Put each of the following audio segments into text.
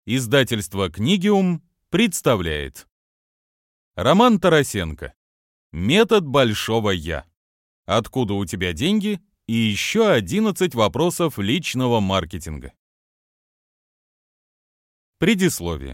Издательство «Книгиум» представляет. Роман Тарасенко. Метод большого «Я». Откуда у тебя деньги? И еще 11 вопросов личного маркетинга. Предисловие.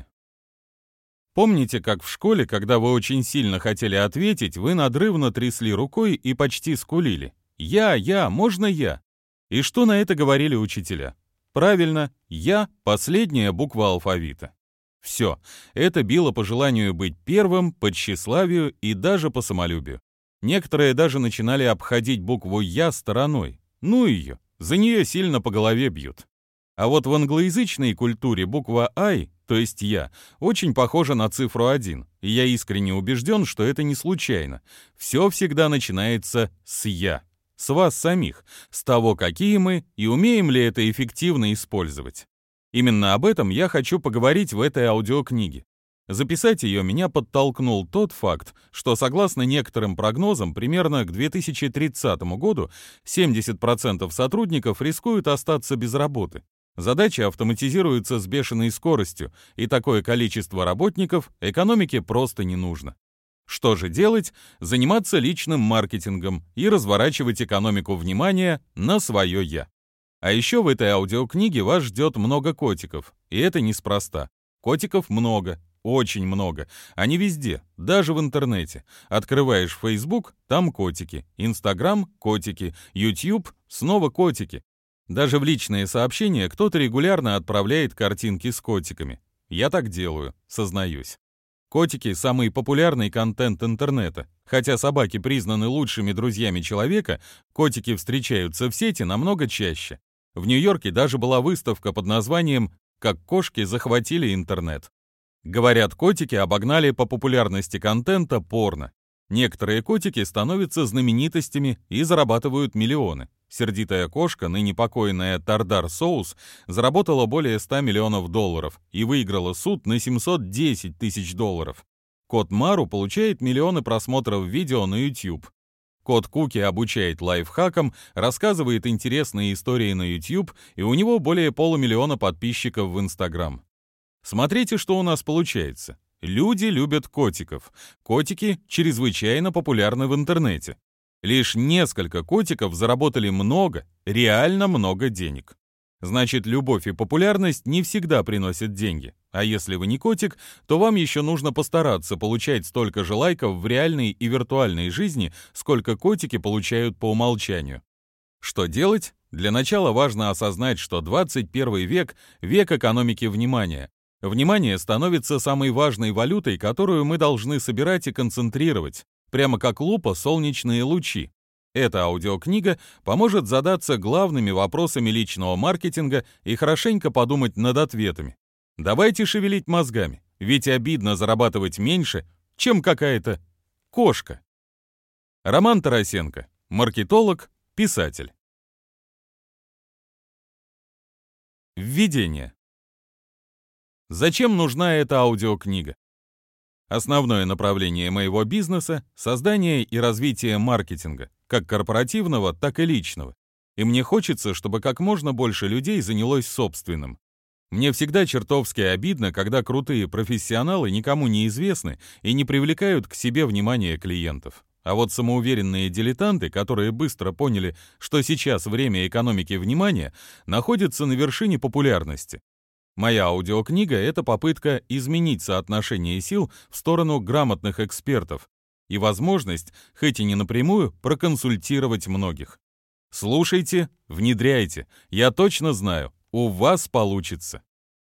Помните, как в школе, когда вы очень сильно хотели ответить, вы надрывно трясли рукой и почти скулили? «Я, можно я?» И что на это говорили учителя? Правильно, «Я» — последняя буква алфавита. Все, это било по желанию быть первым, по тщеславию и даже по самолюбию. Некоторые даже начинали обходить букву «Я» стороной. Ну ее, за нее сильно по голове бьют. А вот в англоязычной культуре буква «I», то есть «Я», очень похожа на цифру 1, и я искренне убежден, что это не случайно. Все всегда начинается с «Я». С вас самих, с того, какие мы и умеем ли это эффективно использовать. Именно об этом я хочу поговорить в этой аудиокниге. Записать ее меня подтолкнул тот факт, что согласно некоторым прогнозам, примерно к 2030 году 70% сотрудников рискуют остаться без работы. Задачи автоматизируются с бешеной скоростью, и такое количество работников экономике просто не нужно. Что же делать? Заниматься личным маркетингом и разворачивать экономику внимания на свое «Я». А еще в этой аудиокниге вас ждет много котиков, и это неспроста. Котиков много, очень много. Они везде, даже в интернете. Открываешь Facebook, там котики, Instagram — котики, YouTube — снова котики. Даже в личные сообщения кто-то регулярно отправляет картинки с котиками. Я так делаю, сознаюсь. Котики — самый популярный контент интернета. Хотя собаки признаны лучшими друзьями человека, котики встречаются в сети намного чаще. В Нью-Йорке даже была выставка под названием «Как кошки захватили интернет». Говорят, котики обогнали по популярности контента порно. Некоторые котики становятся знаменитостями и зарабатывают миллионы. Сердитая кошка, ныне покойная Тардар Соус, заработала более $100 миллионов и выиграла суд на $710 тысяч. Кот Мару получает миллионы просмотров видео на YouTube. Кот Куки обучает лайфхакам, рассказывает интересные истории на YouTube, и у него более 500 000 подписчиков в Instagram. Смотрите, что у нас получается. Люди любят котиков. Котики чрезвычайно популярны в интернете. Лишь несколько котиков заработали много, реально много денег. Значит, любовь и популярность не всегда приносят деньги. А если вы не котик, то вам еще нужно постараться получать столько же лайков в реальной и виртуальной жизни, сколько котики получают по умолчанию. Что делать? Для начала важно осознать, что 21 век – век экономики внимания. Внимание становится самой важной валютой, которую мы должны собирать и концентрировать. Прямо как лупа солнечные лучи. Эта аудиокнига поможет задаться главными вопросами личного маркетинга и хорошенько подумать над ответами. Давайте шевелить мозгами, ведь обидно зарабатывать меньше, чем какая-то кошка. Роман Тарасенко, маркетолог, писатель. Введение. Зачем нужна эта аудиокнига? Основное направление моего бизнеса – создание и развитие маркетинга, как корпоративного, так и личного. И мне хочется, чтобы как можно больше людей занялось собственным. Мне всегда чертовски обидно, когда крутые профессионалы никому не известны и не привлекают к себе внимание клиентов. А вот самоуверенные дилетанты, которые быстро поняли, что сейчас время экономики внимания, находятся на вершине популярности. Моя аудиокнига — это попытка изменить соотношение сил в сторону грамотных экспертов и возможность, хоть и не напрямую, проконсультировать многих. Слушайте, внедряйте, я точно знаю, у вас получится.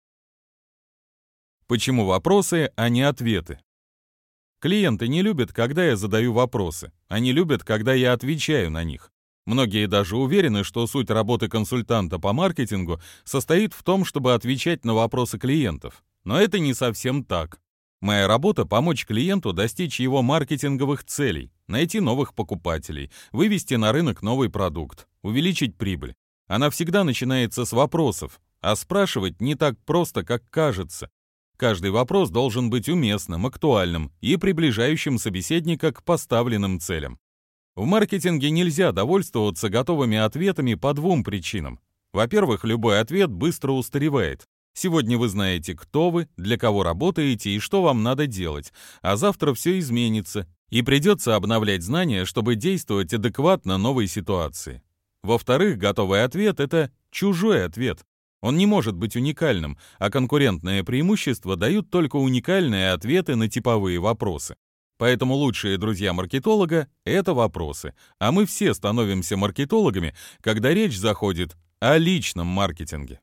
Почему вопросы, а не ответы? Клиенты не любят, когда я задаю вопросы, они любят, когда я отвечаю на них. Многие даже уверены, что суть работы консультанта по маркетингу состоит в том, чтобы отвечать на вопросы клиентов. Но это не совсем так. Моя работа — помочь клиенту достичь его маркетинговых целей, найти новых покупателей, вывести на рынок новый продукт, увеличить прибыль. Она всегда начинается с вопросов, а спрашивать не так просто, как кажется. Каждый вопрос должен быть уместным, актуальным и приближающим собеседника к поставленным целям. В маркетинге нельзя довольствоваться готовыми ответами по двум причинам. Во-первых, любой ответ быстро устаревает. Сегодня вы знаете, кто вы, для кого работаете и что вам надо делать, а завтра все изменится, и придется обновлять знания, чтобы действовать адекватно новой ситуации. Во-вторых, готовый ответ — это чужой ответ. Он не может быть уникальным, а конкурентное преимущество дают только уникальные ответы на типовые вопросы. Поэтому лучшие друзья маркетолога — это вопросы, а мы все становимся маркетологами, когда речь заходит о личном маркетинге.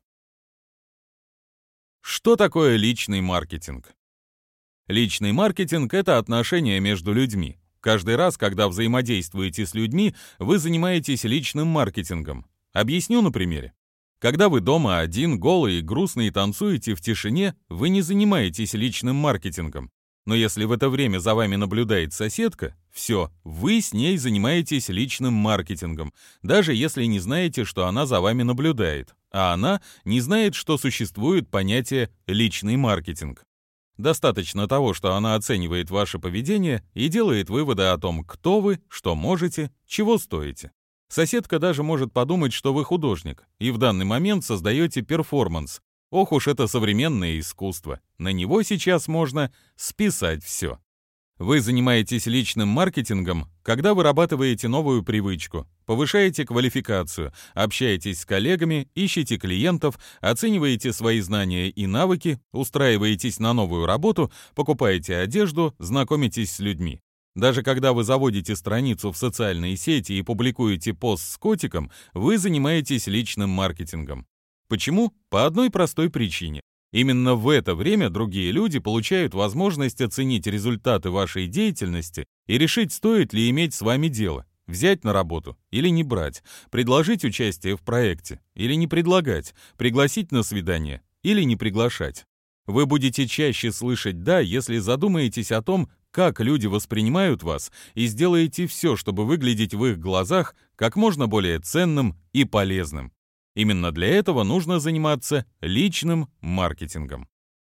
Что такое личный маркетинг? Личный маркетинг — это отношения между людьми. Каждый раз, когда взаимодействуете с людьми, вы занимаетесь личным маркетингом. Объясню на примере. Когда вы дома один, голый и грустный, танцуете в тишине, вы не занимаетесь личным маркетингом. Но если в это время за вами наблюдает соседка, все, вы с ней занимаетесь личным маркетингом, даже если не знаете, что она за вами наблюдает, а она не знает, что существует понятие «личный маркетинг». Достаточно того, что она оценивает ваше поведение и делает выводы о том, кто вы, что можете, чего стоите. Соседка даже может подумать, что вы художник, и в данный момент создаете перформанс. Ох уж это современное искусство. На него сейчас можно списать все. Вы занимаетесь личным маркетингом, когда вырабатываете новую привычку, повышаете квалификацию, общаетесь с коллегами, ищете клиентов, оцениваете свои знания и навыки, устраиваетесь на новую работу, покупаете одежду, знакомитесь с людьми. Даже когда вы заводите страницу в социальные сети и публикуете пост с котиком, вы занимаетесь личным маркетингом. Почему? По одной простой причине. Именно в это время другие люди получают возможность оценить результаты вашей деятельности и решить, стоит ли иметь с вами дело, взять на работу или не брать, предложить участие в проекте или не предлагать, пригласить на свидание или не приглашать. Вы будете чаще слышать «да», если задумаетесь о том, как люди воспринимают вас, и сделаете все, чтобы выглядеть в их глазах как можно более ценным и полезным. Именно для этого нужно заниматься личным маркетингом.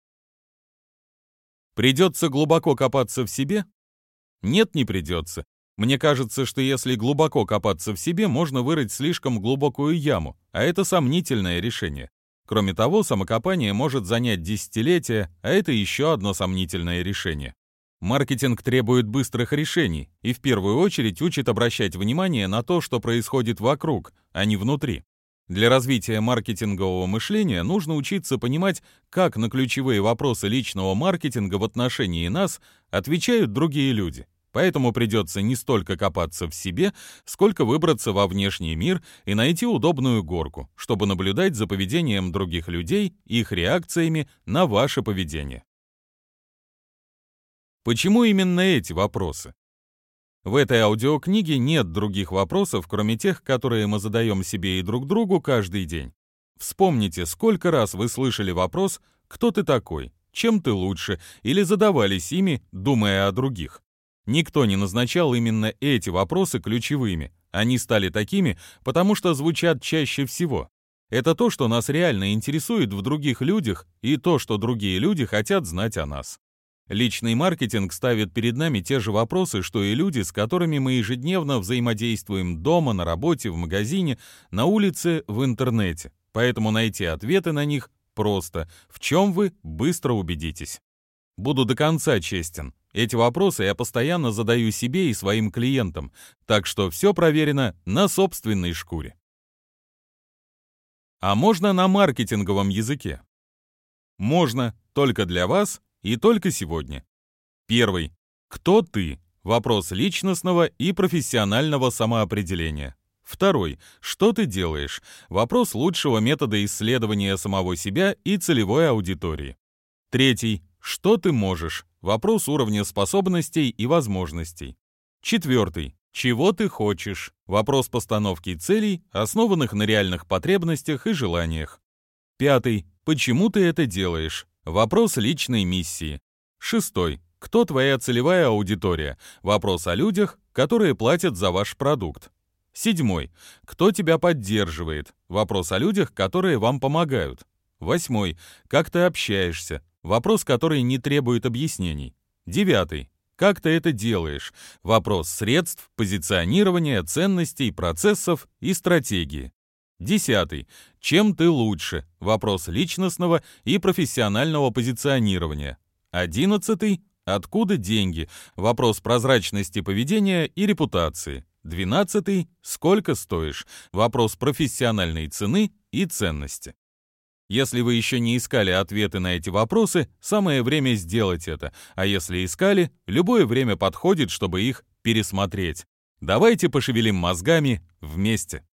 Придется глубоко копаться в себе? Нет, не придется. Мне кажется, что если глубоко копаться в себе, можно вырыть слишком глубокую яму, а это сомнительное решение. Кроме того, самокопание может занять десятилетия, а это еще одно сомнительное решение. Маркетинг требует быстрых решений и в первую очередь учит обращать внимание на то, что происходит вокруг, а не внутри. Для развития маркетингового мышления нужно учиться понимать, как на ключевые вопросы личного маркетинга в отношении нас отвечают другие люди. Поэтому придется не столько копаться в себе, сколько выбраться во внешний мир и найти удобную горку, чтобы наблюдать за поведением других людей и их реакциями на ваше поведение. Почему именно эти вопросы? В этой аудиокниге нет других вопросов, кроме тех, которые мы задаем себе и друг другу каждый день. Вспомните, сколько раз вы слышали вопрос «Кто ты такой?», «Чем ты лучше?» или задавались ими, думая о других. Никто не назначал именно эти вопросы ключевыми. Они стали такими, потому что звучат чаще всего. Это то, что нас реально интересует в других людях, и то, что другие люди хотят знать о нас. Личный маркетинг ставит перед нами те же вопросы, что и люди, с которыми мы ежедневно взаимодействуем дома, на работе, в магазине, на улице, в интернете. Поэтому найти ответы на них просто. В чем вы быстро убедитесь. Буду до конца честен. Эти вопросы я постоянно задаю себе и своим клиентам, так что все проверено на собственной шкуре. А можно на маркетинговом языке? Можно, только для вас и только сегодня. Первый. Кто ты? Вопрос личностного и профессионального самоопределения. Второй. Что ты делаешь? Вопрос лучшего метода исследования самого себя и целевой аудитории. Третий. Что ты можешь? Вопрос уровня способностей и возможностей. Четвертый. Чего ты хочешь? Вопрос постановки целей, основанных на реальных потребностях и желаниях. Пятый. Почему ты это делаешь? Вопрос личной миссии. Шестой. Кто твоя целевая аудитория? Вопрос о людях, которые платят за ваш продукт. Седьмой. Кто тебя поддерживает? Вопрос о людях, которые вам помогают. Восьмой. Как ты общаешься? Вопрос, который не требует объяснений. Девятый. Как ты это делаешь? Вопрос средств, позиционирования, ценностей, процессов и стратегии. 10. Чем ты лучше? Вопрос личностного и профессионального позиционирования. 11. Откуда деньги? Вопрос прозрачности поведения и репутации. 12. Сколько стоишь? Вопрос профессиональной цены и ценности. Если вы еще не искали ответы на эти вопросы, самое время сделать это, а если искали, любое время подходит, чтобы их пересмотреть. Давайте пошевелим мозгами вместе.